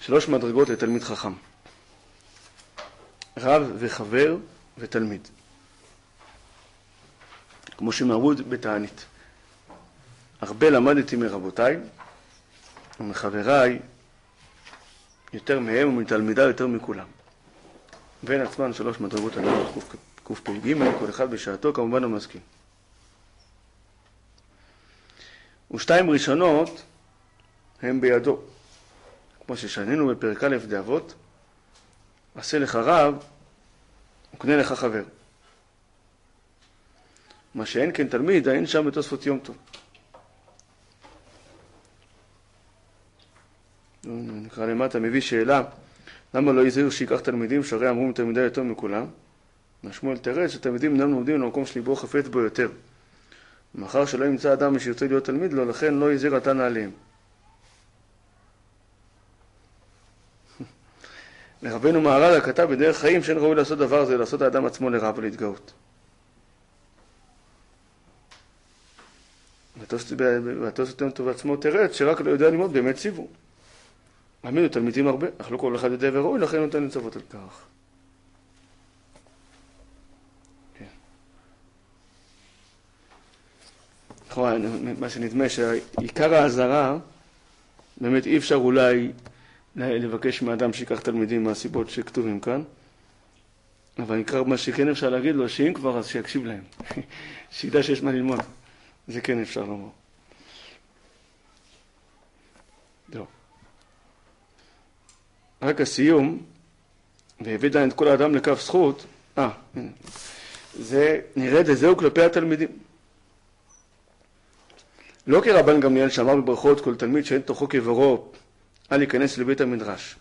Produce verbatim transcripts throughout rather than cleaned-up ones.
שלוש מדרגות לתלמיד חכם. רב וחבר ותלמיד. כמו שמרוד בתענית. הרבה למדתי מרבותיי, ומחבריי יותר מהם ומתלמידיי יותר מכולם. בין עצמן שלוש מדרגות הללו קפ"ג, כל אחד בשעתו, כמובן הוא מסכים. ושתיים ראשונות הם בידו. כמו ששנינו בפרק א' דאבות, עשה לך רב וקנה לך חבר. מה שאין כן תלמיד, אין שם בתוספות יום טוב. נקרא למטה, מביא שאלה, למה לא יזהיר שיקח תלמידים, שהרי אמרו מתלמידי יותר מכולם? שמואל תרץ שתלמידים אינם לומדים למקום שליבו חפץ בו יותר. מאחר שלא ימצא אדם שירצה להיות תלמיד לו, לכן לא יזהיר התנא עליהם. לרבנו מהר"ל כתב בדרך חיים שאין ראוי לעשות דבר זה, לעשות האדם עצמו לרב ולהתגאות. והתוספות יום טוב עצמו תרץ שרק לא יודע ללמוד באמת ציוו. העמידו תלמידים הרבה, אך לא כל אחד יודע וראוי, לכן נותן לצוות על כך. כן. מה שנדמה שעיקר ההזרה, באמת אי אפשר אולי לבקש מאדם שיקח תלמידים מהסיבות שכתובים כאן, אבל עיקר מה שכן אפשר להגיד לו, שאם כבר אז שיקשיב להם, שידע שיש מה ללמוד. זה כן אפשר לומר. טוב. רק הסיום, והביא דן את כל האדם לכף זכות, אה, זה נרד לזהו כלפי התלמידים. לא כרבן גמליאל שאמר בברכות כל תלמיד שאין תוכו כברו, אל ייכנס לבית המדרש.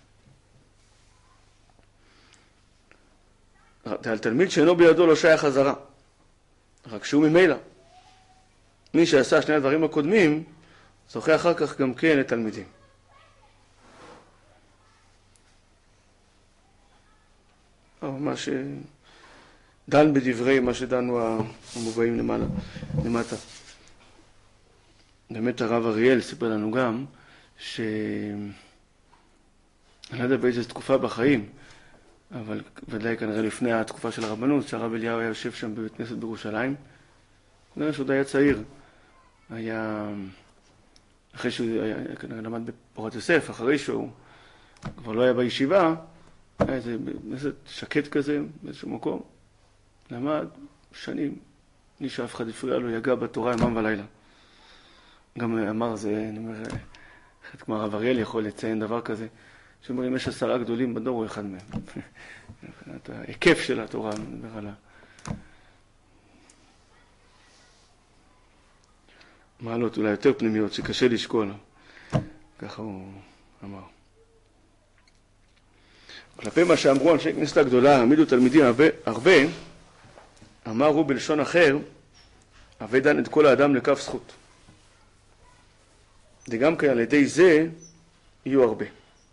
על תלמיד שאינו בידו לא שייך חזרה, רק שהוא ממילא. מי שעשה שני הדברים הקודמים, זוכה אחר כך גם כן לתלמידים. מה שדן בדברי, מה שדנו המובאים למעלה, למטה. באמת הרב אריאל סיפר לנו גם, ש... אני לא יודע באיזו תקופה בחיים, אבל ודאי כנראה לפני התקופה של הרבנות, שהרב אליהו היה יושב שם בבית כנסת בירושלים, כנראה שהוא היה צעיר. היה, אחרי שהוא היה, כנראה למד בפורת יוסף, אחרי שהוא כבר לא היה בישיבה, היה איזה, איזה שקט כזה, באיזשהו מקום, למד שנים, בלי שאף אחד הפריע לו, יגע בתורה ימם ולילה. גם אמר זה, אני אומר, אחד כמו הרב אריאל יכול לציין דבר כזה, שאומר, אם יש עשרה גדולים בדור, הוא אחד מהם. מבחינת ההיקף של התורה, אני מדבר עליה. מעלות אולי יותר פנימיות שקשה לשקול, ככה הוא אמר. כלפי מה שאמרו אנשי כנסת הגדולה, העמידו תלמידים הרבה, הרבה, אמרו בלשון אחר, הווה דן את כל האדם לכף זכות. וגם כן על ידי זה יהיו הרבה.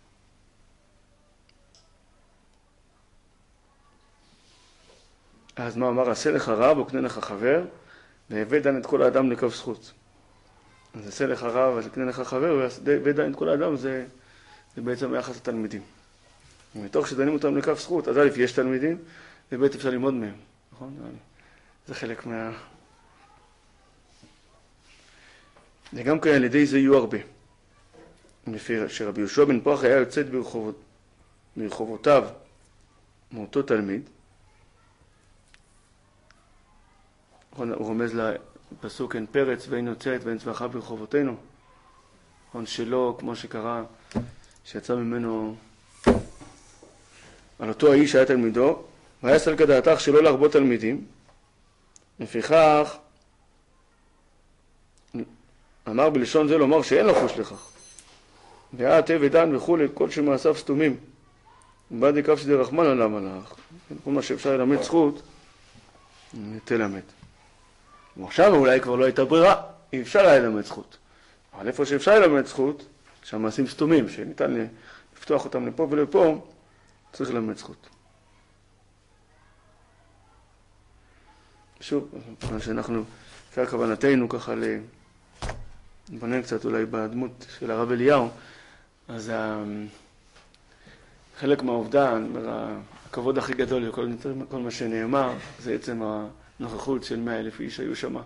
אז מה אמר? עשה לך רב וקנה לך חבר, והווה דן את כל האדם לכף זכות. אז עשה לך רב וקנה לך חבר, והווה דן את כל האדם, זה, זה בעצם היחס לתלמידים. ומתוך שדנים אותם לכף זכות, אז א' יש תלמידים, וב' אפשר ללמוד מהם. נכון? זה חלק מה... וגם כן על ידי זה יהיו הרבה. לפי שרבי יהושע בן פרח היה יוצאת ברחובות, ברחובותיו מאותו תלמיד, הוא רומז לפסוק אין פרץ ואין יוצאת ואין צמחה ברחובותינו, שלא כמו שקרה שיצא ממנו על אותו האיש שהיה תלמידו, והיה סל כדעתך שלא להרבות תלמידים, לפיכך אמר בלשון זה לומר שאין לחוש לכך, ואת ודן וכולי, כל שמעשיו סתומים, ובעד יקף שזה רחמן על המלאך, כל מה שאפשר ללמד זכות, תלמד. ועכשיו אולי כבר לא הייתה ברירה, אי אפשר היה ללמד זכות. אבל איפה שאפשר ללמד זכות, שהמעשים סתומים, שניתן לפתוח אותם לפה ולפה, צריך ללמד זכות. שוב, מה שאנחנו, לפי כוונתנו ככה לבנן קצת אולי בדמות של הרב אליהו, אז חלק מהעובדה, הכבוד הכי גדול לכל כל מה שנאמר, זה עצם הנוכחות של מאה אלף איש שהיו שם.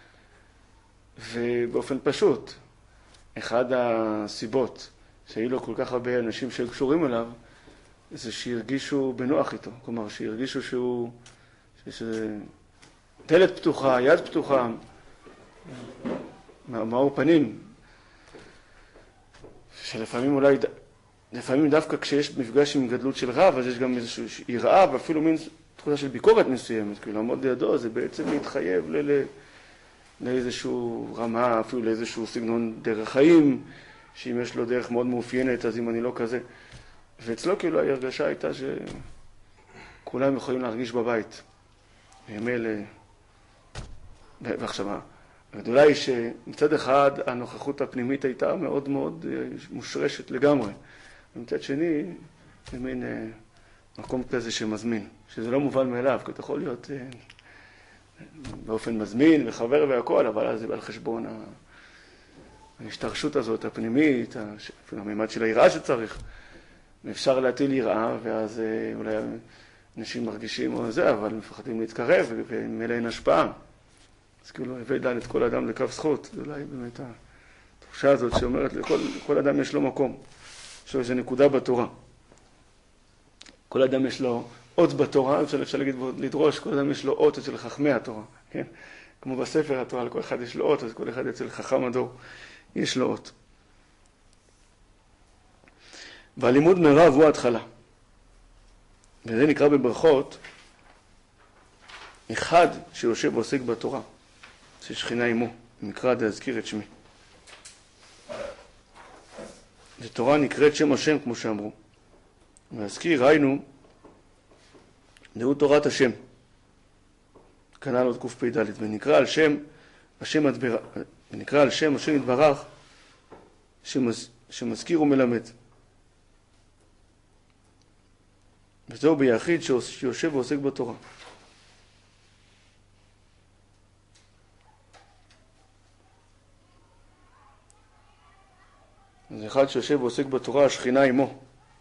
ובאופן פשוט, אחד הסיבות שהיו לו כל כך הרבה אנשים שקשורים אליו, זה שהרגישו בנוח איתו. כלומר, שהרגישו שהוא, שיש דלת פתוחה, יד פתוחה, מאור פנים, שלפעמים אולי, לפעמים דווקא כשיש מפגש עם גדלות של רב, אז יש גם איזושהי יראה, ואפילו מין תחושה של ביקורת מסוימת, כאילו לעמוד לידו, זה בעצם להתחייב ל... לאיזשהו רמה, אפילו לאיזשהו סגנון דרך חיים, שאם יש לו דרך מאוד מאופיינת, אז אם אני לא כזה. ואצלו כאילו ההרגשה הייתה שכולם יכולים להרגיש בבית. בימי ועכשיו, הגדולה היא שמצד אחד הנוכחות הפנימית הייתה מאוד מאוד מושרשת לגמרי. ומצד שני, זה מין מקום כזה שמזמין, שזה לא מובן מאליו, כי אתה יכול להיות באופן מזמין וחבר והכל, אבל אז זה על חשבון ההשתרשות הזאת, הפנימית, אפילו הממד של היראה שצריך. ואפשר להטיל יראה, ואז אולי אנשים מרגישים או זה, אבל מפחדים להתקרב, ומילא אין השפעה. אז כאילו, הביא דן את כל אדם לקו זכות, זה אולי באמת התחושה הזאת שאומרת, לכל, לכל אדם יש לו מקום, יש לו איזו נקודה בתורה. כל אדם יש לו אות בתורה, אפשר, אפשר להגיד, לדרוש, כל אדם יש לו אות אצל חכמי התורה, כן? כמו בספר התורה, לכל אחד יש לו אות, אז כל אחד אצל חכם הדור יש לו אות. והלימוד מרב הוא ההתחלה. וזה נקרא בברכות, אחד שיושב ועוסק בתורה, ששכינה עמו, נקרא להזכיר את שמי. ותורה נקראת שם השם, כמו שאמרו. להזכיר, ראינו, דהו תורת השם. כנ"ל עוד קפ"ד, ונקרא על שם השם יתברך, ונקרא על שם השם יתברך, שמז, שמזכיר ומלמד. וזהו ביחיד שיושב ועוסק בתורה. אז אחד שיושב ועוסק בתורה, השכינה עמו.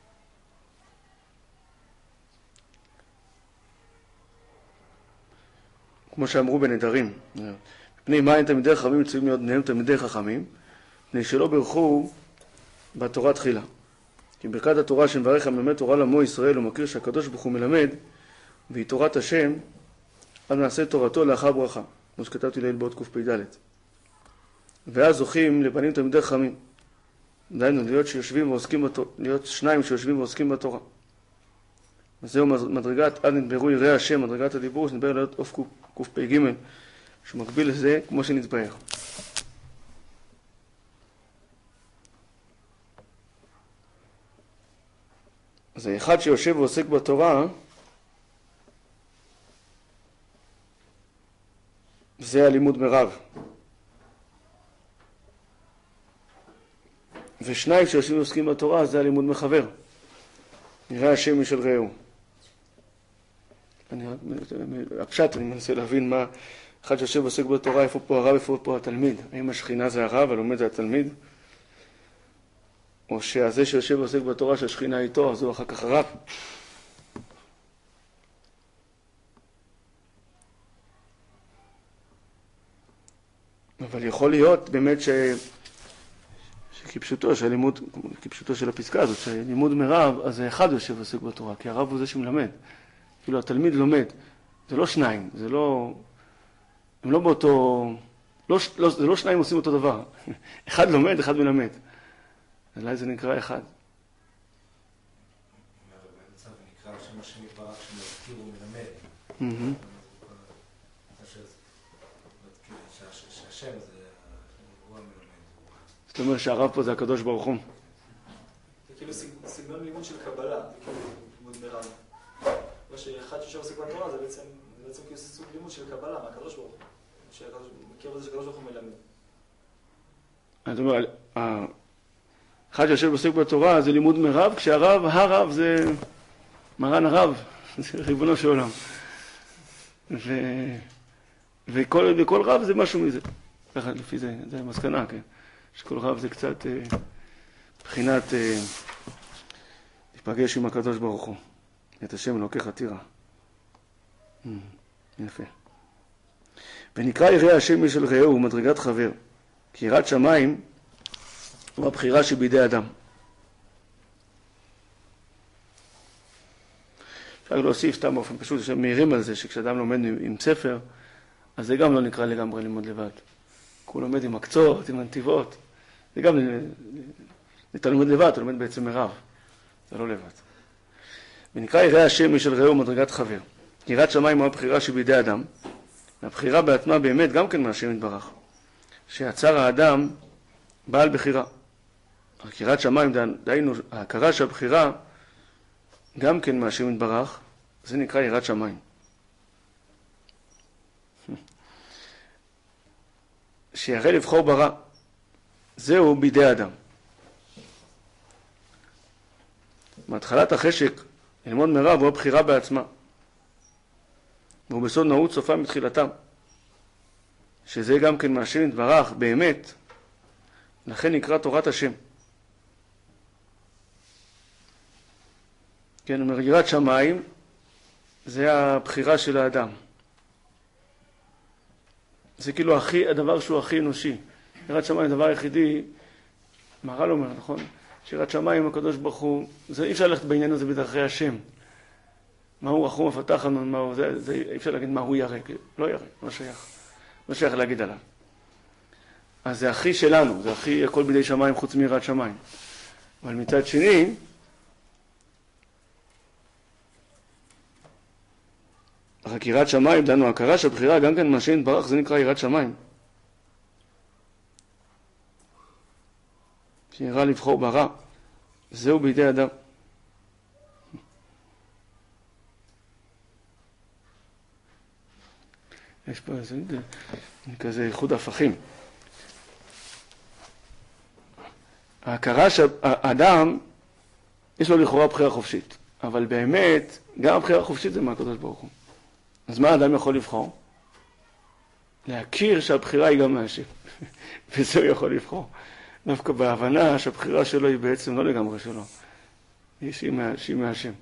כמו שאמרו בנדרים, מפני מה אין תלמידי חכמים מצויים להיות בניהם תלמידי חכמים, מפני שלא ברכו בתורה תחילה. כי ברכת התורה שמברך המלמד תורה לעמו ישראל ומכיר שהקדוש ברוך הוא מלמד, והיא תורת השם, אז נעשה תורתו לאחר ברכה, כמו שכתבתי לעיל בעוד קפ"ד. ואז זוכים לבנים תלמידי חכמים. דהיינו, להיות שיושבים ועוסקים בתורה, להיות שניים שיושבים ועוסקים בתורה. וזהו מדרגת, עד נדברו יראי השם, מדרגת הדיבור, שנדבר להיות אוף קפ"ג, שמקביל לזה כמו שנתבהר. אז האחד שיושב ועוסק בתורה, זה הלימוד מרב. ושניים שיושבים ועוסקים בתורה, זה הלימוד מחבר. נראה השם משל רעהו. אני רק, הפשט, אני מנסה להבין מה, אחד שיושב ועוסק בתורה, איפה פה הרב, איפה פה התלמיד. האם השכינה זה הרב, הלומד זה התלמיד? או שהזה שיושב ועוסק בתורה שהשכינה איתו, אז הוא אחר כך הרב. אבל יכול להיות באמת ש... שכפשוטו של הלימוד, כפשוטו של הפסקה הזאת, שהלימוד מרב, אז זה אחד יושב ועוסק בתורה, כי הרב הוא זה שמלמד. כאילו התלמיד לומד, זה לא שניים, זה לא... הם לא באותו... לא, לא, זה לא שניים עושים אותו דבר. אחד לומד, אחד מלמד. אולי זה נקרא אחד. זה נקרא שם השם יתברך שמזכיר ומלמד. שהשם זה הוא המלמד. זאת אומרת שהרב פה זה הקדוש ברוך הוא. זה כאילו סגנון לימוד של קבלה, זה כאילו לימוד מרב. מה שאחד שיושב עוסק בתורה זה בעצם כאילו סוג לימוד של קבלה מהקדוש ברוך הוא. מכיר בזה שהקדוש ברוך הוא מלמד. זאת אומרת, אחד שיושב ועוסק בתורה זה לימוד מרב, כשהרב, הרב זה מרן הרב, זה ריבונו של עולם. ו... וכל, וכל רב זה משהו מזה. ככה, לפי זה, זה המסקנה, כן. שכל רב זה קצת אה, בחינת, אה, להתפגש עם הקדוש ברוך הוא. את השם אלוקיך תירא. יפה. ונקרא ירא השם משל רעהו מדרגת חבר, כי יראת שמיים הוא הבחירה שבידי אדם. אפשר להוסיף סתם באופן פשוט, שמעירים על זה שכשאדם לומד עם ספר, אז זה גם לא נקרא לגמרי ללמוד לבד. הוא לומד עם הקצות, עם הנתיבות. זה גם, אתה לומד לבד, אתה לומד בעצם מרב. זה לא לבד. ונקרא ירא השם משל רעהו מדרגת חבר. יראת שמיים הוא הבחירה שבידי אדם. והבחירה בעצמה באמת גם כן מהשם יתברך. שיצר האדם בעל בחירה. רק יראת שמיים, דהיינו, ההכרה שהבחירה גם כן מהשם יתברך, זה נקרא יראת שמיים. שירא לבחור ברע, זהו בידי אדם. מהתחלת החשק ללמוד מרב הוא הבחירה בעצמה. והוא בסוד נעוץ סופה מתחילתם. שזה גם כן מהשם יתברך באמת, לכן נקרא תורת השם. כן, אומר, יראת שמיים זה הבחירה של האדם. זה כאילו הכי, הדבר שהוא הכי אנושי. יראת שמיים זה הדבר היחידי, מהר"ל אומר, נכון? שיראת שמיים הקדוש ברוך הוא, זה אי אפשר ללכת בעניין הזה בדרכי השם. מהו רחום הפתח לנו, מהו, זה, זה, אי אפשר להגיד מה הוא ירא, לא ירא, לא שייך. לא שייך להגיד עליו. אז זה הכי שלנו, זה הכי הכל בידי שמיים חוץ מיראת שמיים. אבל מצד שני, רק יראת שמיים, דנו, הכרה שהבחירה גם כן מהשם יתברך, זה נקרא יראת שמיים. שירא לבחור ברע, זהו בידי אדם. יש פה איזה, כזה איחוד הפכים. ההכרה שהאדם, יש לו לכאורה בחירה חופשית, אבל באמת, גם הבחירה חופשית זה מהקדוש ברוך הוא. אז מה האדם יכול לבחור? להכיר שהבחירה היא גם מהשם, וזה הוא יכול לבחור. דווקא בהבנה שהבחירה שלו היא בעצם לא לגמרי שלו, היא שהיא מהשם.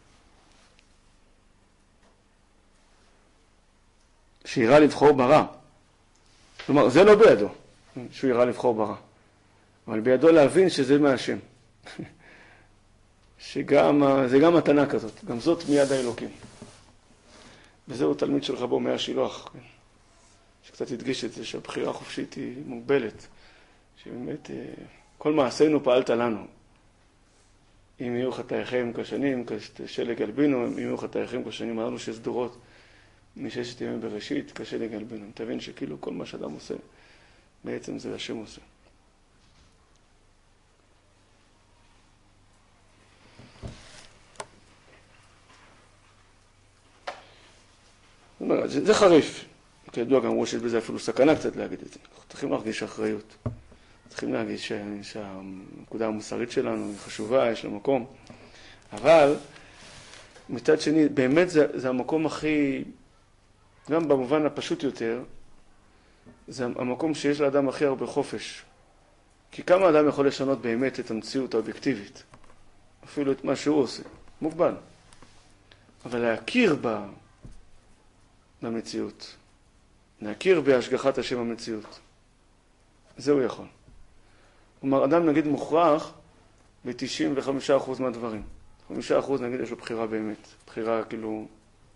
שירא לבחור ברע. כלומר, זה לא בידו, שהוא ירא לבחור ברע. אבל בידו להבין שזה מהשם. שגם, זה גם מתנה כזאת, גם זאת מיד האלוקים. וזהו תלמיד של רבו מאה שילוח, כן? שקצת הדגיש את זה שהבחירה החופשית היא מוגבלת. שבאמת, כל מעשינו פעלת לנו. אם יהיו חטאיכם כשנים, כשלג ילבינו, אם יהיו חטאיכם כשנים, אמרנו שסדורות. מששת ימים בראשית, קשה לגלבנו. תבין שכאילו כל מה שאדם עושה, בעצם זה השם עושה. זאת אומרת, זה, זה חריף. כידוע גם אמרו שיש בזה אפילו סכנה קצת להגיד את זה. אנחנו צריכים להרגיש אחריות. צריכים להרגיש שהנקודה המוסרית שלנו היא חשובה, יש לה מקום. אבל, מצד שני, באמת זה, זה המקום הכי... גם במובן הפשוט יותר, זה המקום שיש לאדם הכי הרבה חופש. כי כמה אדם יכול לשנות באמת את המציאות האובייקטיבית? אפילו את מה שהוא עושה. מוגבל. אבל להכיר בה, במציאות. להכיר בהשגחת השם המציאות. זה הוא יכול. כלומר, אדם נגיד מוכרח ב-תשעים וחמישה אחוז מהדברים. חמישה אחוז נגיד יש לו בחירה באמת. בחירה כאילו...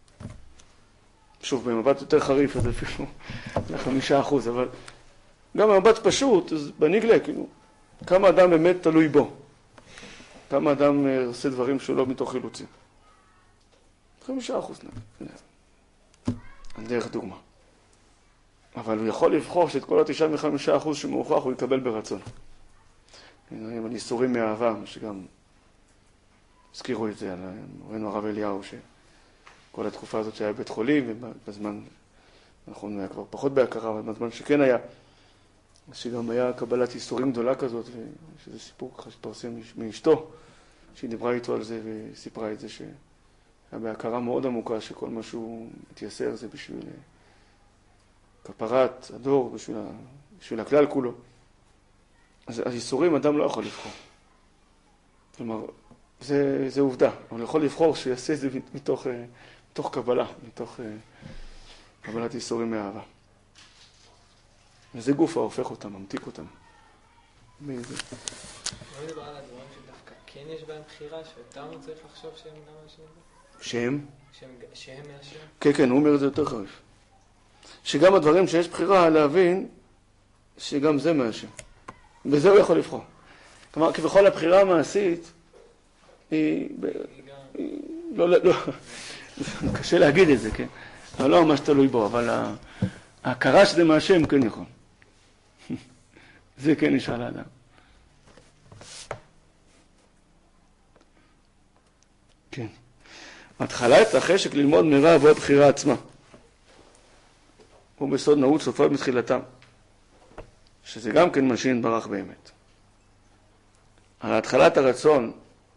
שוב, במבט יותר חריף, אז אפילו לחמישה אחוז, אבל גם במבט פשוט, אז בנגלה, כאילו, כמה אדם באמת תלוי בו. כמה אדם עושה דברים שלא מתוך אילוצים. חמישה אחוז נגיד. על דרך דוגמה. אבל הוא יכול לבחור שאת כל התשעה וחמישה אחוז שמוכרח הוא יקבל ברצון. נראים על איסורים מאהבה, שגם הזכירו את זה על מורנו הרב אליהו, שכל התקופה הזאת שהיה בית חולים, ובזמן, נכון, היה כבר פחות בהכרה, אבל בזמן שכן היה, שגם היה קבלת איסורים גדולה כזאת, ושזה סיפור ככה שפרסם מאשתו, שהיא דיברה איתו על זה וסיפרה את זה, שהיה בהכרה מאוד עמוקה שכל מה שהוא מתייסר זה בשביל כפרת הדור, בשביל, בשביל הכלל כולו. אז האיסורים אדם לא יכול לבחור. כלומר, זה, זה עובדה. הוא יכול לבחור שיעשה את זה מתוך, מתוך קבלה, מתוך קבלת איסורים מאהבה. וזה גוף ההופך אותם, ממתיק אותם. לא מדבר על הדברים שדווקא כן יש בהם בחירה, שאותם הוא צריך לחשוב שהם גם מהשם? שהם? שהם מהשם? כן, כן, הוא אומר את זה יותר חריף. שגם הדברים שיש בחירה להבין, שגם זה מהשם. בזה הוא יכול לבחור. כלומר, כבכל הבחירה המעשית, היא... היא לא, לא, קשה להגיד את זה, כן? אבל לא ממש תלוי בו, אבל ההכרה שזה מהשם כן יכול. זה כן נשאר לאדם. כן. התחלת החשק ללמוד מרע אבות בחירה עצמה. הוא בסוד נעוץ סופה בתחילתם. שזה גם כן משין ברח באמת. על התחלת הרצון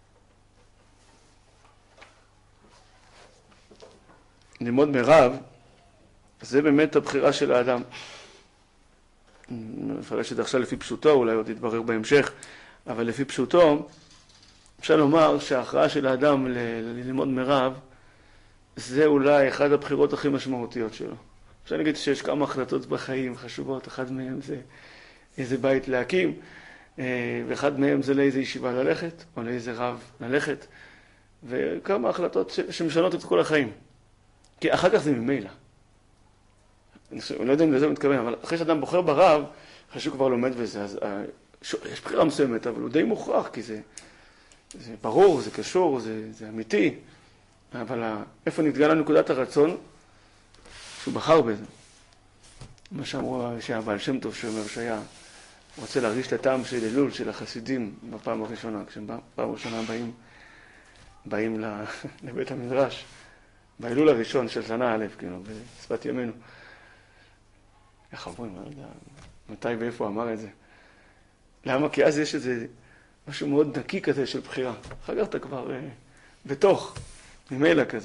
ללמוד מרב, זה באמת הבחירה של האדם. נפרש את זה עכשיו לפי פשוטו, אולי עוד יתברר בהמשך, אבל לפי פשוטו, אפשר לומר שההכרעה של האדם ל- ללמוד מרב, זה אולי אחד הבחירות הכי משמעותיות שלו. אפשר להגיד שיש כמה החלטות בחיים חשובות, אחד מהם זה איזה בית להקים, ואחד מהם זה לאיזה ישיבה ללכת, או לאיזה רב ללכת, וכמה החלטות ש- שמשנות את כל החיים. כי אחר כך זה ממילא. אני לא יודע אם לזה הוא מתכוון, אבל אחרי שאדם בוחר ברב, אחרי שהוא כבר לומד בזה, אז יש בחירה מסוימת, אבל הוא די מוכרח, כי זה, זה ברור, זה קשור, זה, זה אמיתי. אבל איפה נתגלה נקודת הרצון? שהוא בחר בזה. מה שאמרו שהבעל שם טוב שאומר שהיה רוצה להרגיש את הטעם של אלול של החסידים בפעם הראשונה, כשהם בפעם הראשונה באים, באים לבית המדרש, באלול הראשון של שנה א', כאילו, בשפת ימינו. איך אומרים, אני לא יודע, מתי ואיפה אמר את זה. למה? כי אז יש איזה משהו מאוד נקי כזה של בחירה. אחר כך אתה כבר אה, בתוך, ממילא כזה.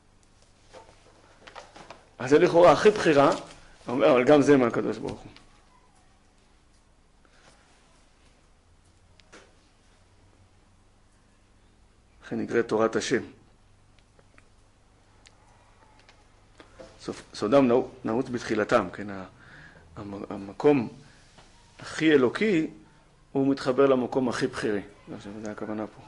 אז זה לכאורה הכי בחירה, אבל גם זה מהקדוש ברוך הוא. לכן נקראת תורת השם. סודם נעוץ בתחילתם, כן, המקום הכי אלוקי, הוא מתחבר למקום הכי בחירי. זה הכוונה פה.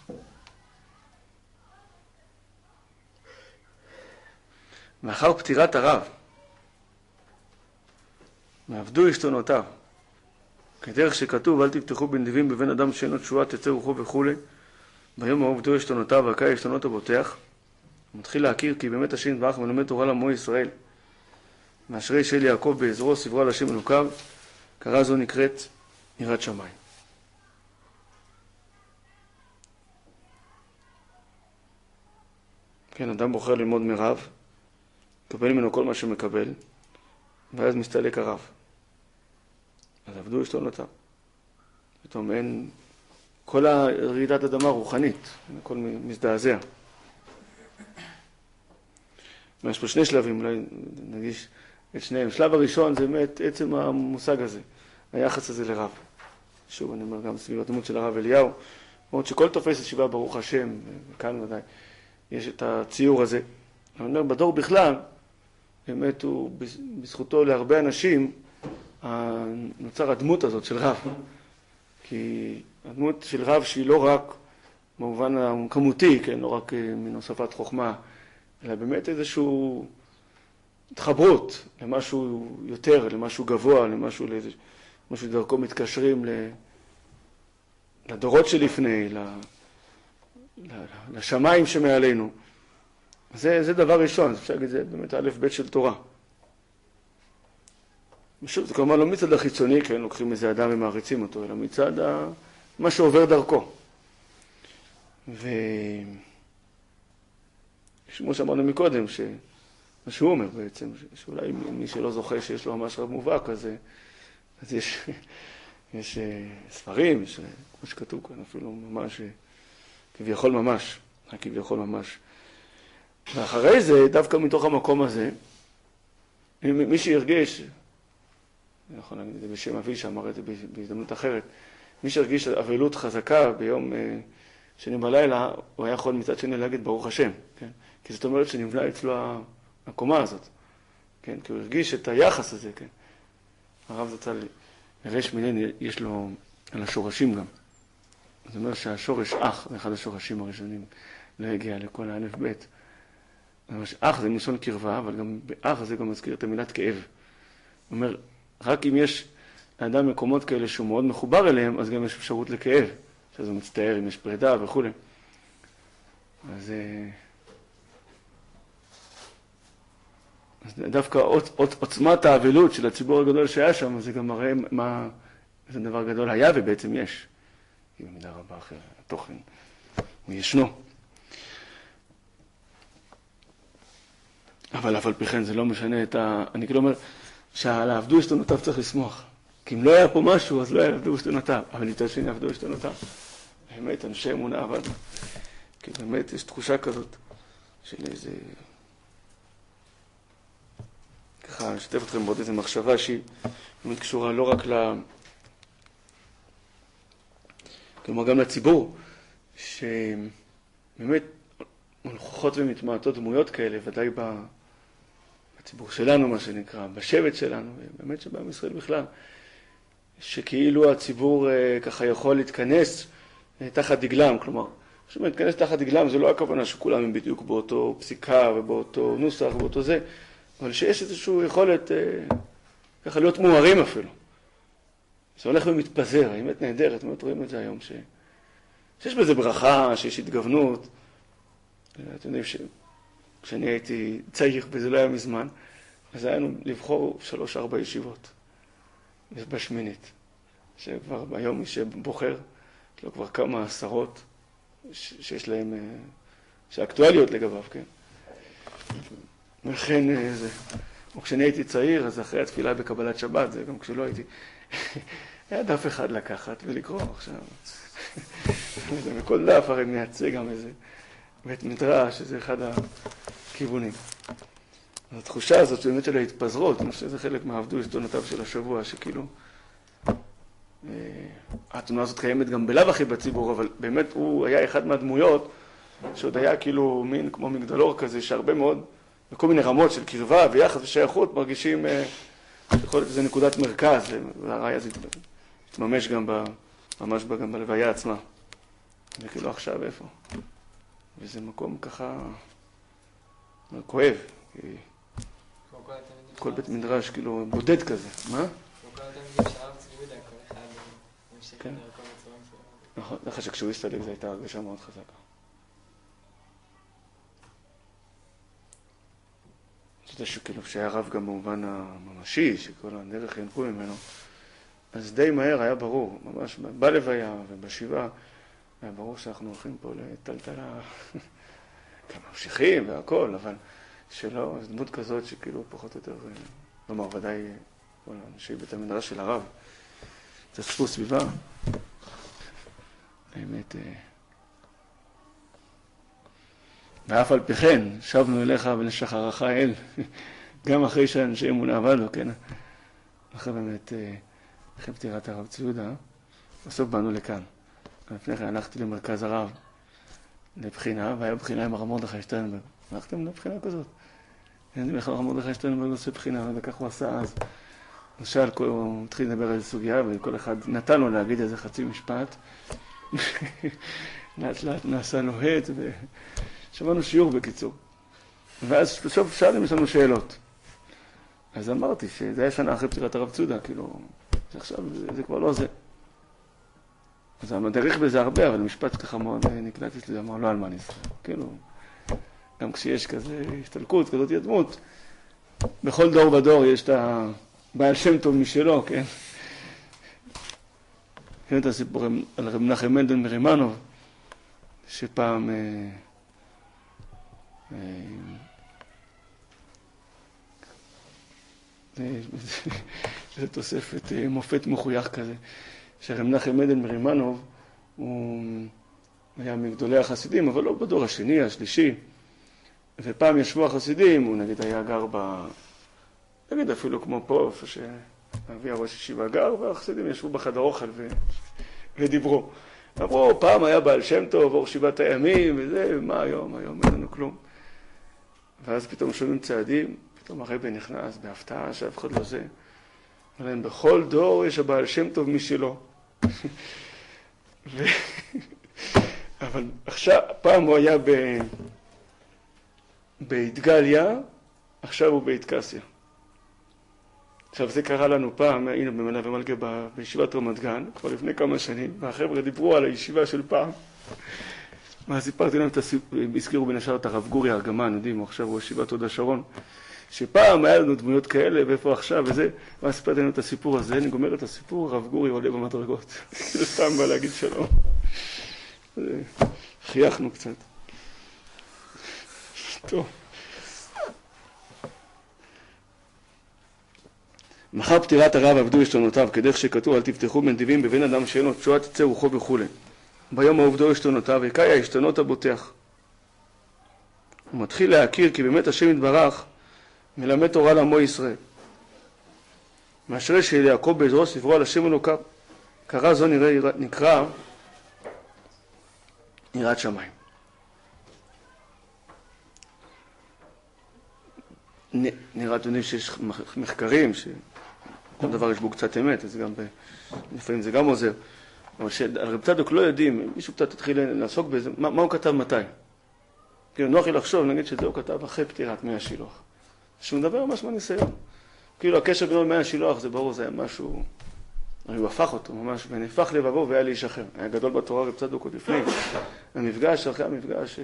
מאחר פטירת הרב, מעבדו השתונותיו, כדרך שכתוב, אל תפתחו בנדיבים בבין אדם שאינו תשועה תצא רוחו וכו', ביום העובדו השתונותיו, והקאי השתונות הבוטח, הוא מתחיל להכיר כי באמת השם יתברך ולומד תורה לעמו ישראל. מאשרי של יעקב בעזרו סברו על השם אלוקיו, קרא זו נקראת יראת שמיים. כן, אדם בוחר ללמוד מרב, מקבל ממנו כל מה שמקבל, ואז מסתלק הרב. אז עבדו השתונותיו. פתאום אין... כל הרעידת אדמה רוחנית, הכל מזדעזע. יש פה שני שלבים, אולי נגיש את שניהם. שלב הראשון זה באמת עצם המושג הזה, היחס הזה לרב. שוב, אני אומר גם סביב הדמות של הרב אליהו, עוד שכל תופס ישיבה ברוך השם, וכאן ודאי, יש את הציור הזה. אני אומר, בדור בכלל, באמת הוא, בזכותו להרבה אנשים, נוצר הדמות הזאת של רב. כי הדמות של רב שהיא לא רק במובן הכמותי, כן, לא רק מנוספת חוכמה, אלא באמת איזשהו התחברות למשהו יותר, למשהו גבוה, למשהו, למשהו דרכו מתקשרים לדורות שלפני, לשמיים שמעלינו. זה, זה דבר ראשון, אפשר להגיד, זה באמת א' ב' של תורה. ושוב, זה כלומר לא מצד החיצוני, כן, לוקחים איזה אדם ומעריצים אותו, אלא מצד ה... מה שעובר דרכו. ו... כמו שאמרנו מקודם, ש... מה שהוא אומר בעצם, שאולי מי שלא זוכה שיש לו ממש רב מובהק, אז, אז יש, יש ספרים, יש, כמו שכתוב כאן, אפילו ממש, כביכול ממש, כביכול ממש. ואחרי זה, דווקא מתוך המקום הזה, מי שירגיש, אני יכול להגיד את זה בשם אבי שאמר את זה בהזדמנות אחרת, מי שירגיש אבלות חזקה ביום שני בלילה, הוא היה יכול מצד שני להגיד ברוך השם, כן? כי זאת אומרת שנבנה אצלו הקומה הזאת, כן? כי הוא הרגיש את היחס הזה, כן? הרב זצ"ל, רש מילן יש לו על השורשים גם. זאת אומרת שהשורש אח, זה אחד השורשים הראשונים, לא הגיע לכל האלף בית. אח זה מלשון קרבה, אבל גם באח זה גם מזכיר את המילת כאב. הוא אומר, רק אם יש לאדם מקומות כאלה שהוא מאוד מחובר אליהם, אז גם יש אפשרות לכאב. שזה מצטער אם יש פרידה וכו'. אז, אז דווקא עוצמת האבלות של הציבור הגדול שהיה שם, זה גם מראה מה זה דבר גדול היה ובעצם יש. כי במידה רבה אחר, התוכן הוא ישנו. אבל אף על פי כן זה לא משנה את ה... אני כאילו אומר שעל העבדו השתנותיו צריך לשמוח. כי אם לא היה פה משהו, אז לא היה עבדו השתנותיו. אבל מצד שני עבדו השתנותיו. באמת, אנשי אמונה עבדנו. כי באמת יש תחושה כזאת של איזה... ככה, אני אשתף אתכם בעוד איזו מחשבה שהיא באמת קשורה לא רק ל... כלומר גם לציבור, שבאמת מולכות ומתמעטות דמויות כאלה, ודאי בציבור שלנו, מה שנקרא, בשבט שלנו, ובאמת שבעם ישראל בכלל, שכאילו הציבור ככה יכול להתכנס תחת דגלם, כלומר, כשאומרים להתכנס תחת דגלם, זה לא הכוונה שכולם הם בדיוק באותו פסיקה ובאותו נוסח ובאותו זה, אבל שיש איזושהי יכולת ככה להיות מוארים אפילו. זה הולך ומתפזר, האמת נהדרת, באמת רואים את זה היום, ש... שיש בזה ברכה, שיש התגוונות. אתם יודעים שכשאני הייתי צעיר, וזה לא היה מזמן, אז היה לנו לבחור שלוש ארבע ישיבות, בשמינית, שכבר היום מי שבוחר, יש לו כבר כמה עשרות שיש להם, שאקטואליות לגביו, כן? וכן זה, וכשאני הייתי צעיר, אז אחרי התפילה בקבלת שבת, זה גם כשלא הייתי, היה דף אחד לקחת ולקרוא עכשיו. מכל דף הרי מייצא גם איזה בית מדרש, שזה אחד הכיוונים. אז התחושה הזאת שבאמת של ההתפזרות, אני חושב שזה חלק מהעבדו השתנותיו של השבוע, שכאילו, התמונה הזאת קיימת גם בלאו הכי בציבור, אבל באמת הוא היה אחד מהדמויות, שעוד היה כאילו מין כמו מגדלור כזה, שהרבה מאוד, בכל מיני רמות של קרבה ויחס ושייכות, מרגישים, יכול להיות איזו נקודת מרכז, והרעי הזה התממש גם ב, ממש גם בלוויה עצמה. וכאילו עכשיו איפה? וזה מקום ככה כואב, כי כל בית מדרש כאילו בודד כזה, מה? כל התלמידים של הרב צבי יהודה, כל אחד ממשיך לדרכו בצורה מסוימת. נכון, לך שכשהוא הסתלק זו הייתה הרגשה מאוד חזקה. זה שכאילו שהיה רב גם במובן הממשי, שכל הדרך ינקו ממנו, אז די מהר היה ברור, ממש בלוויה ובשבעה, היה ברור שאנחנו הולכים פה לטלטלה, גם ממשיכים והכל, אבל שלא, זו דמות כזאת שכאילו פחות או יותר, כלומר, ודאי כל אנשי בית המדרש של הרב, תצפו סביבה, באמת, ואף על פי כן, שבנו אליך ולשחררך אל, גם אחרי שאנשי אמונה עבדו, כן? אחרי באמת, אחרי פטירת הרב צבי יהודה, בסוף באנו לכאן. לפני כן הלכתי למרכז הרב לבחינה, והיה בחינה עם הרב מרדכי שטיינברג. הלכתם לבחינה כזאת? אני יודע איך הרב מרדכי שטיינברג עושה בחינה, וכך הוא עשה אז. למשל, הוא התחיל לדבר על סוגיה, וכל אחד נתן לו להגיד איזה חצי משפט. לאט לאט נעשה נוהט, ושמענו שיעור בקיצור. ואז בסוף שאלתם, יש לנו שאלות. אז אמרתי שזה היה שנה אחרי פטירת הרב צבי יהודה, כאילו, שעכשיו זה, זה כבר לא זה. אז המדריך בזה הרבה, אבל משפט ככה מאוד נקלט אצלי, אמר לא על מה נסחר. כאילו, גם כשיש כזה השתלקות, כזאת ידמות, בכל דור ודור יש את הבעל שם טוב משלו, כן? כן, את הסיפור על רב מנחם מנדל מרימנוב, שפעם אה, אה, זה תוספת אה, מופת מחוייך כזה, שרב מנחם מנדל מרימנוב הוא היה מגדולי החסידים, אבל לא בדור השני, השלישי, ופעם ישבו החסידים, הוא נגיד היה גר ב... נגיד אפילו כמו פה, איפה שאבי הראש ישיבה גר, והחסידים ישבו בחדר אוכל ו... ודיברו. אמרו, פעם היה בעל שם טוב, אור שבעת הימים, וזה, מה היום? היום אין לנו כלום. ואז פתאום שומעים צעדים, פתאום הרבי נכנס בהפתעה שאף אחד לא זה. אבל בכל דור יש הבעל שם טוב משלו. ו... אבל עכשיו, פעם הוא היה ב... בהתגליה, עכשיו הוא בהתקסיה. עכשיו זה קרה לנו פעם, היינו במלא ומלכה ב... בישיבת רמת גן, כבר לפני כמה שנים, והחבר'ה דיברו על הישיבה של פעם. מה סיפרתי להם, הזכירו בין השאר את הרב גורי ארגמן, יודעים, עכשיו הוא ישיבת הוד השרון, שפעם היה לנו דמויות כאלה, ואיפה עכשיו, וזה, מה סיפרתי לנו את הסיפור הזה, אני גומר את הסיפור, הרב גורי עולה במדרגות. כאילו סתם בא להגיד שלום. חייכנו קצת. טוב. מחר פטירת הרב עבדו עשתונותיו, כדרך שכתוב אל תפתחו בנתיבים בבין אדם שאין לו תשועה תצא רוחו וכו'. ביום העובדו עשתונותיו, וקאי העשתונות הבוטח. הוא מתחיל להכיר כי באמת השם יתברך מלמד תורה לעמו ישראל. מאשרי שיעקב בעזרו ספרו על השם אלוקיו. קרא זו נראה, נקרא יראת שמיים. נראה אדוני שיש מחקרים שכל דבר יש בו קצת אמת, אז גם ב... לפעמים זה גם עוזר. אבל שעל רב צדוק לא יודעים, מישהו קצת תתחיל לעסוק בזה, מה, מה הוא כתב מתי? כאילו נוח לי לחשוב, נגיד שזה הוא כתב אחרי פטירת מי השילוח. שהוא מדבר ממש מהניסיון. כאילו הקשר בינו למי השילוח זה ברור, זה היה משהו, הרי הוא הפך אותו ממש, ונהפך לבבו והיה להישחרר. היה גדול בתורה רב צדוק עוד לפני. המפגש, אחרי המפגש,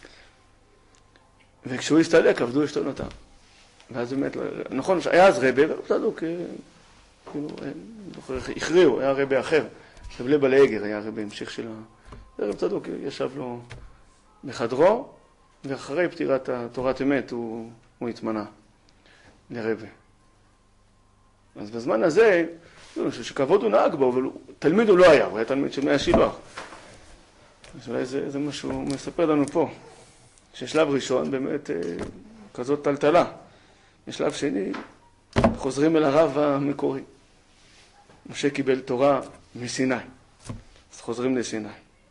וכשהוא הסתלק עבדו עשתונותיו. ואז באמת, נכון, היה אז רבי, ורב צדוק, כאילו, הכריעו, היה רבי אחר. רב לב לעגר היה רבי המשך של ה... רב צדוק ישב לו בחדרו, ואחרי פטירת תורת אמת הוא, הוא התמנה לרבי. אז בזמן הזה, שכבוד הוא נהג בו, אבל תלמיד הוא לא היה, הוא היה תלמיד של מי השילוח. אז אולי זה, זה משהו מספר לנו פה, ששלב ראשון באמת כזאת טלטלה. בשלב שני, חוזרים אל הרב המקורי. משה קיבל תורה מסיני, אז חוזרים לסיני.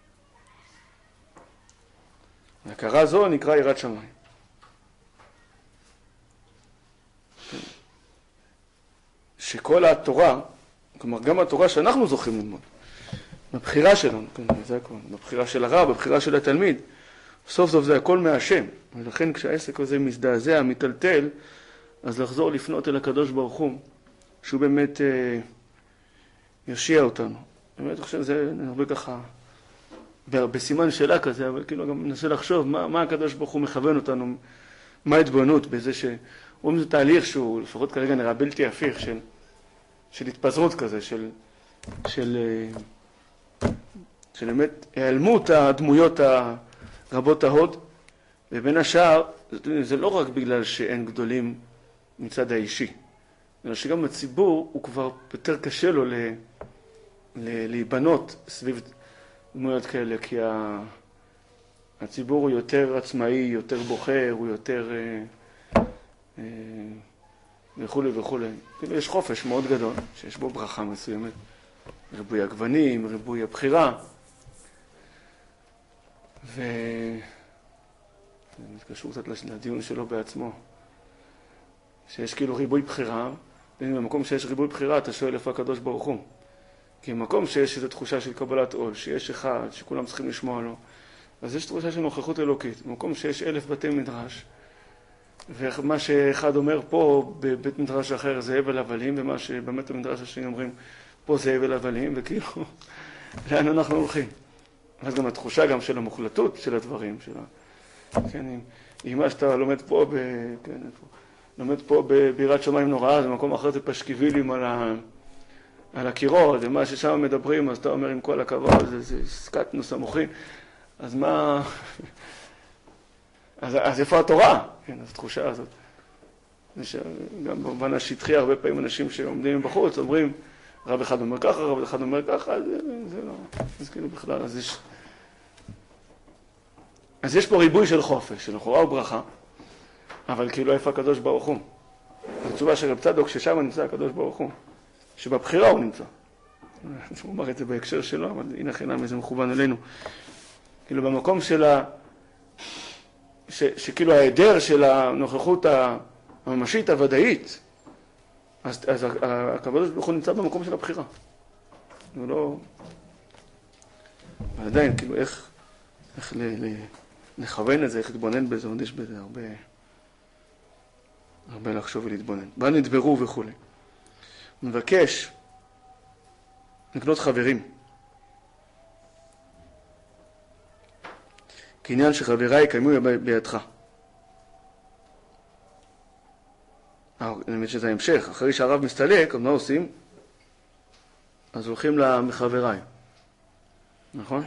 והכרה זו נקרא יראת שמיים. שכל התורה, כלומר גם התורה שאנחנו זוכים ללמוד, בבחירה שלנו, זה הכל, בבחירה של הרב, בבחירה של התלמיד, סוף סוף זה הכל מהשם. ולכן כשהעסק הזה מזדעזע, מתלתל, אז לחזור לפנות אל הקדוש ברוך הוא, שהוא באמת אה, יושיע אותנו. באמת, אני חושב, זה הרבה ככה, בסימן שאלה כזה, אבל כאילו גם ננסה לחשוב מה, מה הקדוש ברוך הוא מכוון אותנו, מה ההתבוננות בזה שהוא זה תהליך שהוא לפחות כרגע נראה בלתי הפיך של, של התפזרות כזה, של, של, של באמת העלמות הדמויות הרבות ההוד, ובין השאר, זה לא רק בגלל שאין גדולים מצד האישי, אלא שגם הציבור הוא כבר יותר קשה לו ל, ל, להיבנות סביב דמויות כאלה, כי ה, הציבור הוא יותר עצמאי, יותר בוחר, הוא יותר אה, אה, וכו' וכו'. יש חופש מאוד גדול, שיש בו ברכה מסוימת, ריבוי הגוונים, ריבוי הבחירה, ו... זה מתקשור קצת לדיון שלו בעצמו, שיש כאילו ריבוי בחירה, במקום שיש ריבוי בחירה אתה שואל איפה הקדוש ברוך הוא. כי במקום שיש איזו תחושה של קבלת עול, שיש אחד, שכולם צריכים לשמוע לו, אז יש תחושה של נוכחות אלוקית. במקום שיש אלף בתי מדרש, ומה שאחד אומר פה בבית מדרש אחר זה הבל הבלים, ומה שבאמת המדרש השני אומרים פה זה הבל הבלים, וכאילו, לאן אנחנו הולכים? אז גם התחושה גם של המוחלטות של הדברים, של ה... כן, אם מה שאתה לומד פה, ב... כן, פה, לומד פה ביראת שמיים נוראה, זה מקום אחר זה פשקיבילים על ה... על הקירות, ומה ששם מדברים, אז אתה אומר עם כל הכבוד, זה, זה סקטנוס המוחין, אז מה... אז, אז איפה התורה? כן, אז התחושה הזאת. גם במובן השטחי, הרבה פעמים אנשים שעומדים בחוץ, אומרים, רב אחד אומר ככה, רב אחד אומר ככה, אז זה, זה לא... אז כאילו בכלל, אז יש... אז יש פה ריבוי של חופש, של לכאורה וברכה, אבל כאילו איפה הקדוש ברוך הוא? התשובה של רב צדוק, ששם נמצא הקדוש ברוך הוא. שבבחירה הוא נמצא. הוא אמר את זה בהקשר שלו, אבל הנה חינם איזה מכוון אלינו. כאילו במקום של ה... ש... שכאילו ההיעדר של הנוכחות הממשית, הוודאית, אז, אז הקדוש ברוך הוא נמצא במקום של הבחירה. הוא לא... אבל עדיין, כאילו, איך, איך ל... ל... לכוון את זה, איך להתבונן בזה, עוד יש בזה הרבה... הרבה לחשוב ולהתבונן. בה נדברו וכו'. הוא מבקש לקנות חברים. כעניין שחבריי יקיימו בידך. אני מבין שזה ההמשך. אחרי שהרב מסתלק, מה עושים? אז הולכים למחבריי. נכון?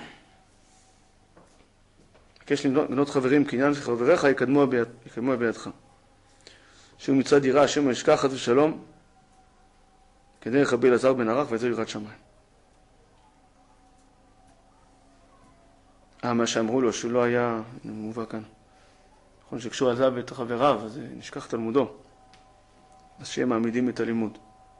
מבקש לקנות חברים כעניין שחבריך יקיימו בידך. שהוא מצד יראה השם ישכח חס ושלום כדי רבי אלעזר בן ערך וזה יראת שמיים. אה, מה שאמרו לו, שהוא לא היה מובא כאן. נכון שכשהוא עזב את חבריו, אז נשכח תלמודו. אז שהם מעמידים את הלימוד.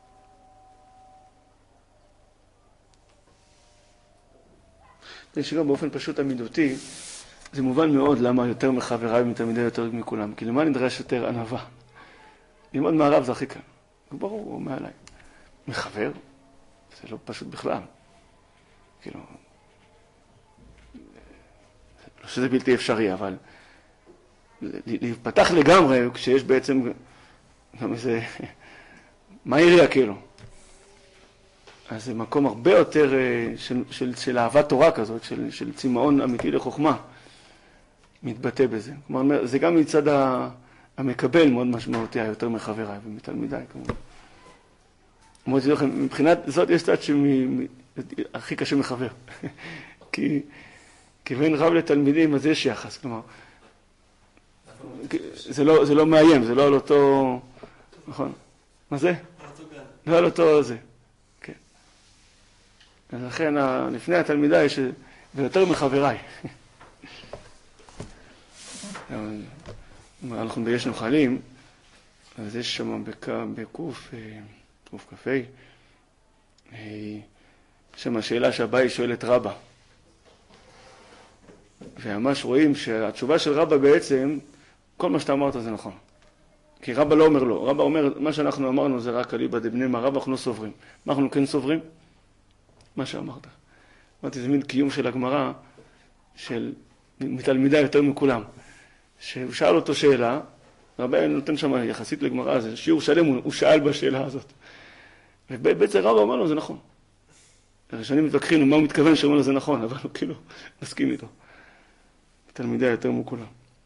יש גם באופן פשוט עמידותי, זה מובן מאוד למה יותר מחבריי מתלמידי יותר מכולם. כי למה נדרש יותר ענווה? ללמוד מהרב זה הכי קל. ברור, הוא מעליי. מחבר, זה לא פשוט בכלל. כאילו, לא שזה בלתי אפשרי, אבל להיפתח לגמרי כשיש בעצם גם איזה... מה העירייה כאילו? אז זה מקום הרבה יותר של, של, של אהבת תורה כזאת, של, של צמאון אמיתי לחוכמה, מתבטא בזה. כלומר, זה גם מצד המקבל מאוד משמעותי, יותר מחבריי ומתלמידיי כמובן. אמרתי לכם, מבחינת זאת יש צד שהכי קשה מחבר. כי כבין רב לתלמידים, אז יש יחס, כלומר. זה לא, זה לא מאיים, זה לא על אותו... נכון? מה זה? לא על אותו זה. כן. אז לכן, לפני התלמידה יש... ויותר מחבריי. אנחנו ביש נחלים, אז יש שם בקוף, קוף קפה, שם השאלה שהבאי שואלת רבא. וממש רואים שהתשובה של רבא בעצם, כל מה שאתה אמרת זה נכון. כי רבא לא אומר לא. רבא אומר, מה שאנחנו אמרנו זה רק אליבא דבני מה רבא, אנחנו לא סוברים. מה אנחנו כן סוברים? מה שאמרת. אמרתי, זה מין קיום של הגמרא, של מתלמידה יותר מכולם. שהוא שאל אותו שאלה, רבא נותן שם יחסית לגמרא, זה שיעור שלם, הוא שאל בשאלה הזאת. ובעצם רבא אומר לו, זה נכון. הראשונים מתווכחים, מה הוא מתכוון שאומר לו זה נכון, אבל הוא כאילו מסכים איתו. תלמידה יותר מכולם.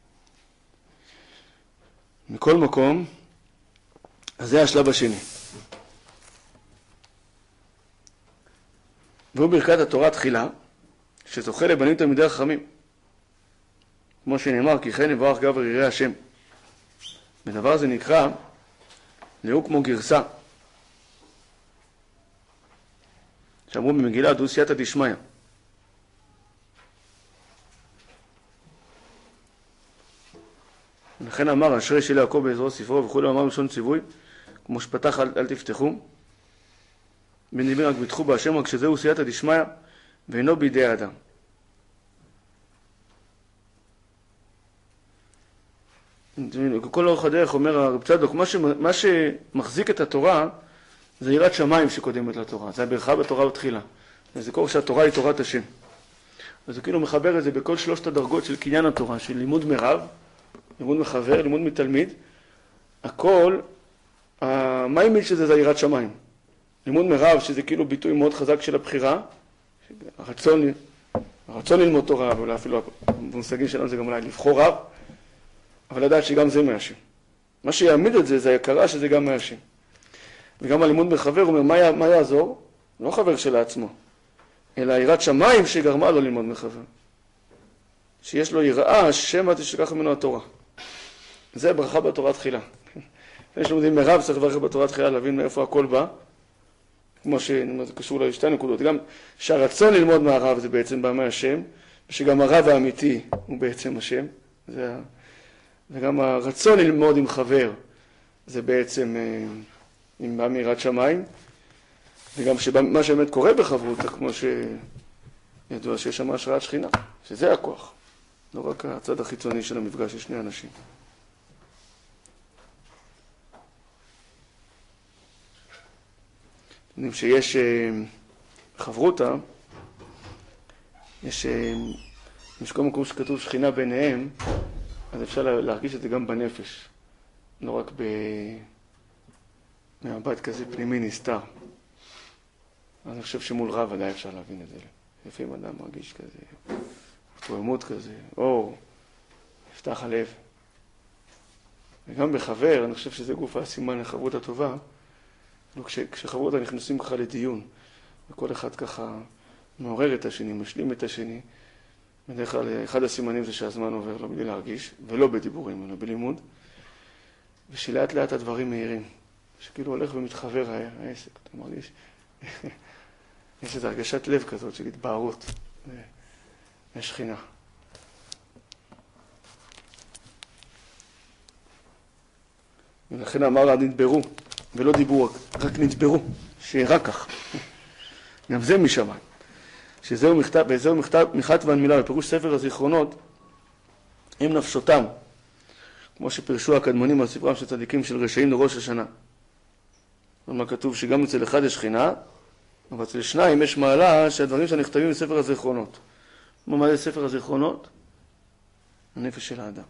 מכל מקום, אז זה השלב השני. והוא ברכת התורה תחילה, שזוכה לבנים תלמידי חכמים. כמו שנאמר, כי כן יברך גבר יראה השם. בדבר זה נקרא, לאו כמו גרסה. שאמרו במגילה, דו סייעתא דשמיא. ולכן אמר, אשרי של יעקב בעזרו ספרו וכו' אמר לשון ציווי, כמו שפתח אל, אל תפתחו. בנדיבים רק ביטחו בהשם, רק שזהו סייעתא דשמיא, ואינו בידי האדם. כל אורך הדרך אומר הרב צדוק, מה, ש, מה שמחזיק את התורה, זה יראת שמיים שקודמת לתורה. זה הברכה בתורה בתחילה. זה קורא שהתורה היא תורת השם. אז הוא כאילו מחבר את זה בכל שלושת הדרגות של קניין התורה, של לימוד מרב, לימוד מחבר, לימוד מתלמיד. הכל, מה העמיד שזה זה יראת שמיים? לימוד מרב, שזה כאילו ביטוי מאוד חזק של הבחירה, הרצון, הרצון ללמוד תורה, ואולי אפילו במושגים שלנו זה גם אולי לבחור רב, אבל לדעת שגם זה מהשם. מה שיעמיד את זה, זה ההכרה שזה גם מהשם. וגם הלימוד בחבר, הוא אומר, מה, מה יעזור? לא חבר של עצמו, אלא יראת שמיים שגרמה לו ללמוד מחבר. שיש לו יראה, שמא תשכח ממנו התורה. זה ברכה בתורה תחילה. יש לומדים מרב, צריך לברך בתורה תחילה, להבין מאיפה הכל בא. כמו שזה קשור לשתי נקודות. גם שהרצון ללמוד מהרב זה בעצם בא מהשם, ושגם הרב האמיתי הוא בעצם השם. זה... וגם הרצון ללמוד עם חבר זה בעצם עם בא מיראת שמיים. וגם שמה שבאמת קורה בחברותה, כמו שידוע שיש שם השראת שכינה, שזה הכוח. לא רק הצד החיצוני של המפגש של שני אנשים. אתם יודעים שיש חברותה, יש, יש כל מקום שכתוב שכינה ביניהם, אז אפשר להרגיש את זה גם בנפש. לא רק במבט כזה פנימי נסתר. אני חושב שמול רב עדיין אפשר להבין את זה. לפעמים אדם מרגיש כזה, תואמות כזה, אור, נפתח הלב. וגם בחבר, אני חושב שזה גוף הסימן לחברות הטובה, כש, כשחברות נכנסים ככה לדיון, וכל אחד ככה מעורר את השני, משלים את השני, בדרך כלל אחד הסימנים זה שהזמן עובר לא בלי להרגיש, ולא בדיבורים, אלא בלימוד, ושלאט לאט הדברים מהירים, שכאילו הולך ומתחבר העסק, אתה מרגיש? יש איזו הרגשת לב כזאת של התבהרות, לשכינה. ולכן אמר נדברו, ולא דיברו, רק נדברו, שיהיה רק כך. גם זה משמיים. שזהו מכתב, וזהו מכתב, מחת והנמילה, בפירוש ספר הזיכרונות, הם נפשותם, כמו שפרשו הקדמונים על ספרם של צדיקים של רשעים לראש השנה. כלומר כתוב שגם אצל אחד יש שכינה, אבל אצל שניים יש מעלה שהדברים שנכתבים בספר הזיכרונות. מה זה ספר הזיכרונות? הנפש של האדם.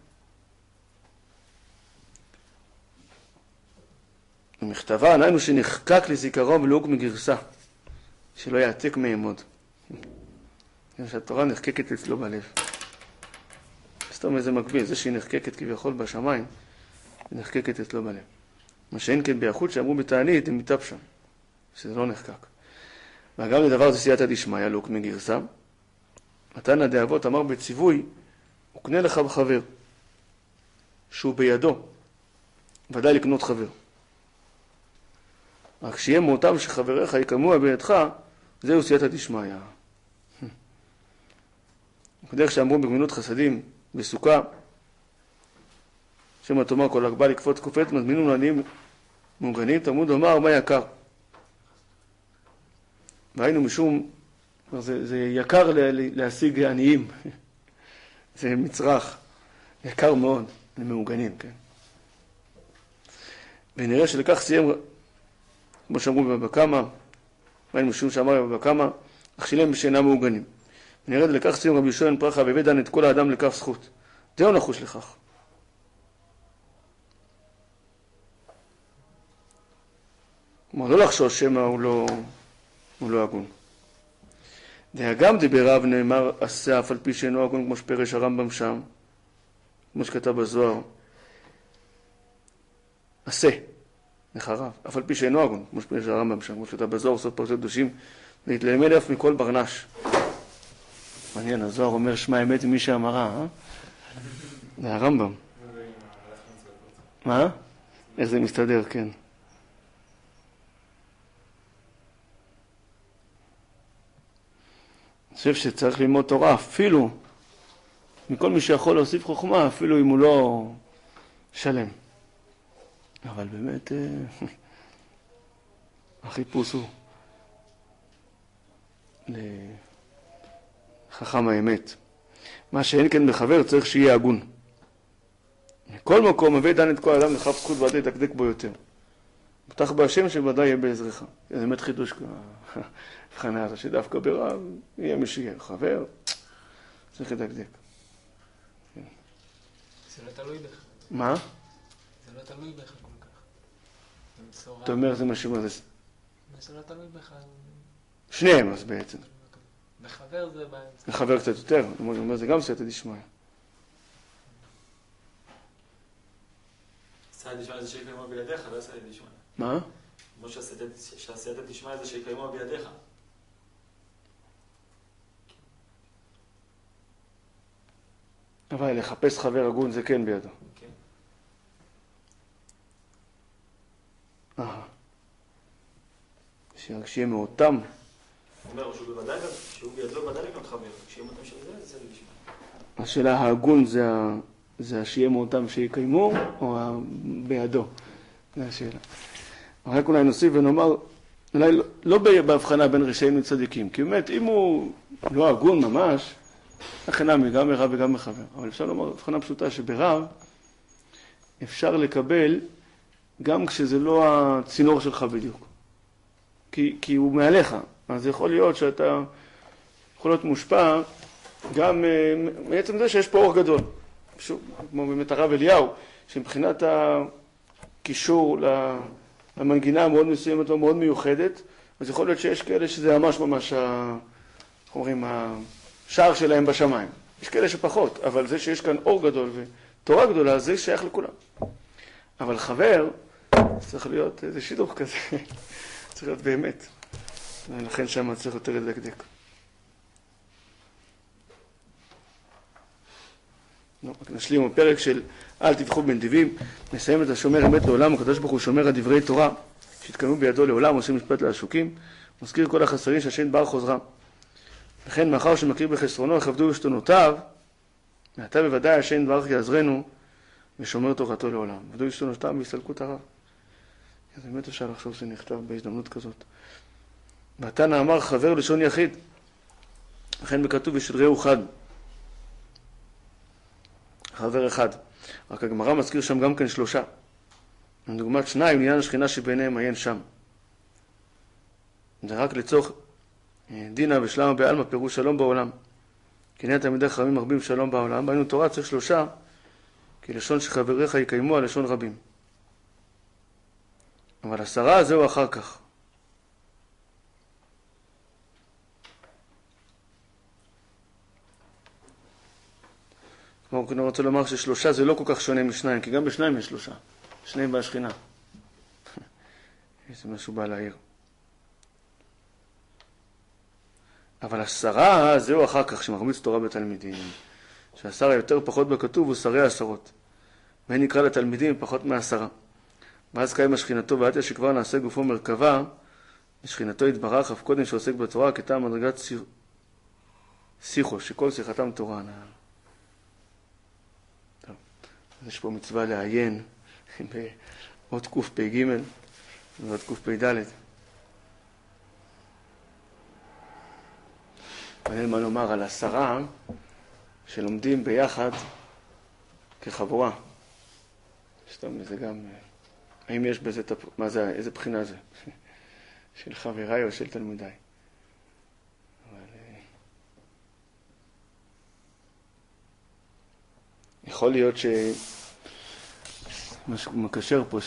המכתבה, עניינו שנחקק לזיכרון ולא מגרסה, שלא יעתק מאמוד. שהתורה נחקקת אצלו בלב. סתם איזה מקביל, זה שהיא נחקקת כביכול בשמיים, היא נחקקת אצלו בלב. מה שאין כן ביחוד שאמרו בתענית, הם מתאפ שם, שזה לא נחקק. ואגב לדבר זה סייעתא דשמיא, לא קנה גרסה. מתנא דאבות אמר בציווי, וקנה לך בחבר, שהוא בידו, ודאי לקנות חבר. רק שיהיה מותם שחבריך יקמוה בידך, זהו סייעתא דשמיא. בדרך שאמרו בגמילות חסדים, בסוכה, שמה תאמר כל הגבל לקפוץ קופץ, מזמינו לעניים מוגנים, תלמוד לומר מה יקר. והיינו משום, זה, זה יקר להשיג עניים, זה מצרך, יקר מאוד, למעוגנים, כן. ונראה שלכך סיים, כמו שאמרו בבבא קמא, והיינו משום שאמר בבבא קמא, אך שילם שאינם מעוגנים. ונראה לכך סיים רבי יהושע בן פרחה, והביא דן את כל האדם לכף זכות. זהו נחוש לכך. כלומר, לא לחשוש שמא הוא לא, הוא לא הגון. והגם דבריו נאמר עשה אף על פי שאינו הגון, כמו שפרש הרמב"ם שם, כמו שכתב בזוהר, עשה, נחרב, אף על פי שאינו הגון, כמו שפרש הרמב"ם שם, כמו שכתב בזוהר, סוף פרשת קדושים, להתלמד אף מכל ברנש. מעניין, הזוהר אומר שמע אמת ממי שאמרה, אה? זה הרמב"ם. מה? איך זה מסתדר, כן. אני חושב שצריך ללמוד תורה, אפילו מכל מי שיכול להוסיף חוכמה, אפילו אם הוא לא שלם. אבל באמת, החיפוש הוא לחכם האמת. מה שאין כן בחבר צריך שיהיה הגון. מכל מקום, הביא דן את כל האדם לכף זכות ועדי דקדק בו יותר. פתח בהשם שוודאי יהיה בעזרך. זה באמת חידוש הבחנה הזו, שדווקא ברב יהיה מי שיהיה חבר, צריך לדקדק. זה לא תלוי בך. מה? זה לא תלוי בך כל כך. אתה אומר זה משהו מה זה? זה לא תלוי בך. שניהם אז בעצם. בחבר זה באמצע. בחבר קצת יותר, הוא אומר זה גם סייעתא דשמיא. סייעתא דשמיא זה שיקיימו בידיך, לא סייעתא דשמיא. מה? כמו שהסייעתא דשמיא זה שיקיימו בידיך. אבל לחפש חבר הגון זה כן בידו. כן. אה. שרק שיהיה מאותם. הוא אומר שהוא בוודאי, שהוא בידו בוודאי לקנות חבר. כשיהיה מאותם של זה, זה דשמיא. השאלה ההגון זה, זה השיהיה מאותם שיקיימו, או בידו? זו השאלה. רק אולי נוסיף ונאמר אולי לא, לא בהבחנה בין רשעים לצדיקים, כי באמת, אם הוא לא הגון ממש, לכן נמי, גם מרב וגם מחבר. אבל אפשר לומר, הבחנה פשוטה שברב, אפשר לקבל גם כשזה לא הצינור שלך בדיוק. כי, כי הוא מעליך. אז יכול להיות שאתה יכול להיות מושפע גם מעצם זה שיש פה אור גדול. פשוט, כמו באמת הרב אליהו, שמבחינת הקישור למנגינה המאוד מסוימת ומאוד מיוחדת, אז יכול להיות שיש כאלה שזה ממש ממש, איך אומרים, השער שלהם בשמיים. יש כאלה שפחות, אבל זה שיש כאן אור גדול ותורה גדולה, זה שייך לכולם. אבל חבר, צריך להיות איזה שידוך כזה, צריך להיות באמת. ולכן שם צריך יותר לדקדק. רק נשלים הפרק של אל תבחו בנדיבים, נסיים את השומר אמת לעולם, הקדוש ברוך הוא שומר על דברי תורה, שהתקיימו בידו לעולם, עושים משפט לעשוקים, מזכיר כל החסרים שהשם בר חוזרם. לכן מאחר שמכיר בחסרונו, יכבדו בשתונותיו, מעתה בוודאי השם ברך יעזרנו, ושומר תורתו לעולם. עבדו בשתונותיו והסתלקות הרע. אז באמת אפשר לחשוב שנכתב בהזדמנות כזאת. והתנא אמר חבר לשון יחיד, לכן בכתוב ושדרהו חד. חבר אחד. רק הגמרא מזכיר שם גם כן שלושה. לדוגמת שניים, עניין השכינה שביניהם עיין שם. זה רק לצורך דינה ושלמה בעלמא, פירוש שלום בעולם. כי נהיה תלמידי חכמים מרבים שלום בעולם. בעינו תורה צריך שלושה, כי לשון שחבריך יקיימו על לשון רבים. אבל עשרה זהו אחר כך. כמו אני רוצה לומר ששלושה זה לא כל כך שונה משניים, כי גם בשניים יש שלושה. שניים והשכינה. יש משהו בא להעיר. אבל עשרה זהו אחר כך, שמחמיץ תורה בתלמידים. שהעשר היותר פחות בכתוב הוא שרי העשרות. והן נקרא לתלמידים פחות מעשרה. ואז קיים השכינתו ועתיה שכבר נעשה גופו מרכבה, השכינתו יתברך אף קודם שעוסק בתורה, כטעם מדרגת שיחו, שכל שיחתם תורה. טוב, אז יש פה מצווה לעיין בעוד קוף פי ג' ועוד קוף פי ד'. מעניין מה לומר על עשרה שלומדים ביחד כחבורה. סתם, זה גם... האם יש בזה... מה זה? איזה בחינה זה? של חבריי או של תלמידיי? אבל... יכול להיות ש... מה שמקשר פה,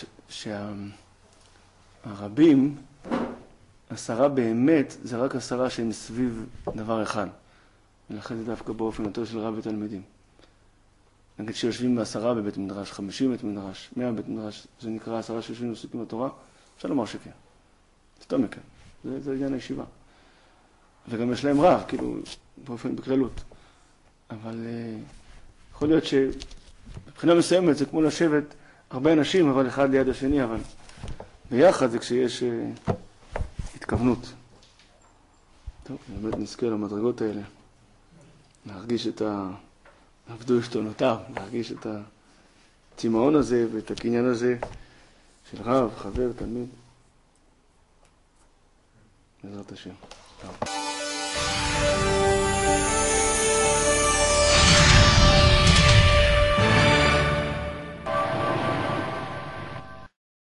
שהרבים, עשרה באמת, זה רק עשרה שהם סביב דבר אחד. ולכן זה דווקא באופן יותר של רב ותלמידים. נגיד שיושבים בעשרה בבית מדרש, חמישים בית מדרש, מאה בית מדרש, זה נקרא עשרה שיושבים ועוסקים בתורה, אפשר לומר שכן. סתם מכן. זה, זה עניין הישיבה. וגם יש להם רב, כאילו, באופן בקרלות. אבל uh, יכול להיות שבבחינה מסוימת זה כמו לשבת הרבה אנשים, אבל אחד ליד השני, אבל ביחד זה כשיש uh, התכוונות. טוב, באמת נזכה למדרגות האלה. להרגיש את ה... עבדו שתונותיו, להרגיש את הצמאון הזה ואת הקניין הזה של רב, חבר, תלמיד. בעזרת השם. טוב.